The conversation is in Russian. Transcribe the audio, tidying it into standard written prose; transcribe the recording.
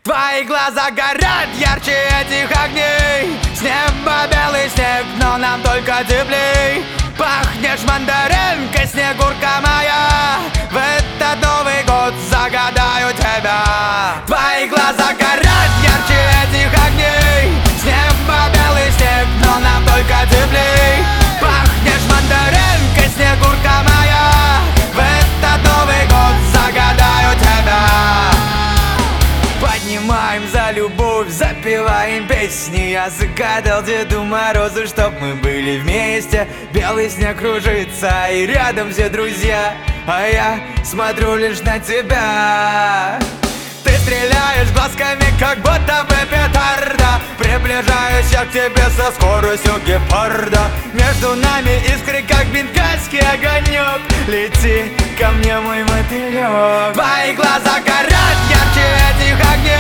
Твои глаза горят ярче этих огней. С неба белый снег, но нам только теплей. Пахнешь мандаринкой, снегурка моя. В этот Новый год загадаю тебя. Твои глаза горят ярче этих огней. С неба белый снег, но нам только теплей. Пахнешь мандаринкой, снегурка моя. В этот Новый год загадаю тебя. Поднимаем за любовь, запеваем песни. Я загадал Деду Морозу, чтоб мы были вместе. Белый снег кружится, и рядом все друзья, а я смотрю лишь на тебя. Ты стреляешь глазками, как будто бы петарда. Приближаюсь я к тебе со скоростью гепарда. Между нами искры, как бенгальский огонек. Лети ко мне, мой мотылек. Твои глаза горят ярче этих огней.